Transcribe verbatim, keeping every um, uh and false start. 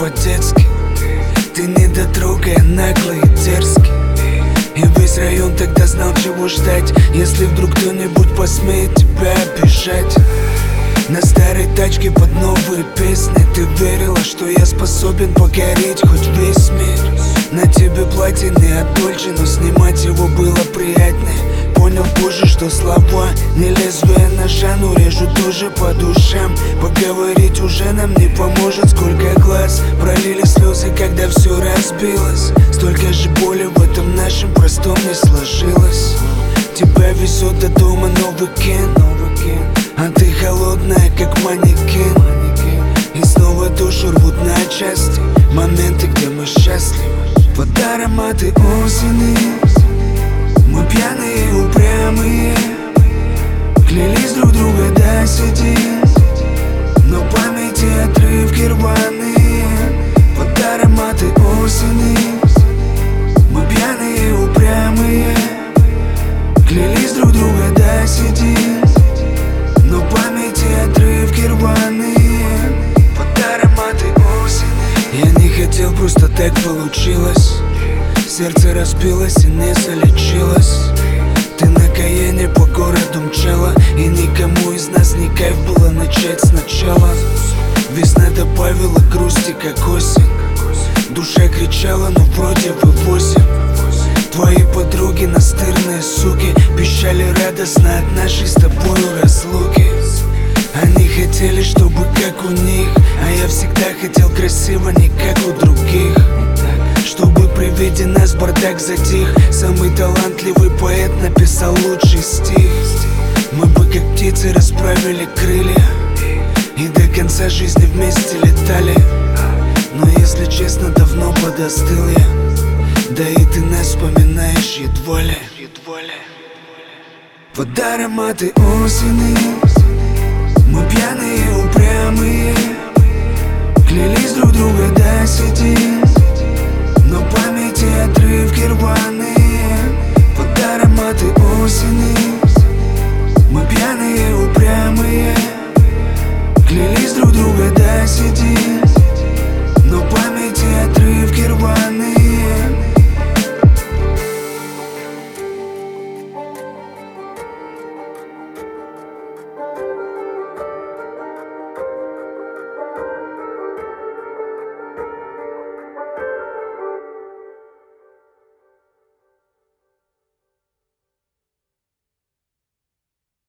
по-детски. Ты недотрогая, наглый и дерзкий. И весь район тогда знал, чего ждать, если вдруг кто-нибудь посмеет тебя обижать. На старой тачке под новые песни ты верила, что я способен покорить хоть весь мир. На тебе платье не от Дольче, но снимать его было приятнее. Понял позже, что слова не лезвие ножа, но режут тоже по душам. Поговорить уже нам не поможет. Сколько глаз пролили слезы, когда все разбилось. Столько же боли в этом нашем простом не сложилось. Тебя везет до дома новый кен, а ты холодная, как манекен. И снова душу рвут на части моменты, где мы счастливы. Под ароматы осени мы пьяные и упрямые, клялись друг друга до седин, но в памяти отрывки рваные. Под ароматы осени мы пьяные и упрямые, клялись друг друга до седин, но в памяти отрывки рваные. Под ароматы осени. Я не хотел, просто так получилось. Сердце разбилось и не залечилось. Ты на Каене по городу мчала, и никому из нас не кайф было начать сначала. Весна добавила грусти, как осень. Душа кричала, но вроде вывозим. Твои подруги настырные суки пищали радостно от нашей с тобою разлуки. Они хотели, чтобы как у них, а я всегда хотел красиво, не как у других. Чтобы при виде нас бардак затих. Самый талантливый поэт написал лучший стих. Мы бы как птицы расправили крылья и до конца жизни вместе летали. Но если честно, давно подостыл я. Да и ты нас вспоминаешь едва ли. Под ароматы осени мы пьяные и упрямые, клялись друг друга до седин, но в памяти отрывки рваные. Под ароматы осени мы пьяные и упрямые, клялись друг друга до седин,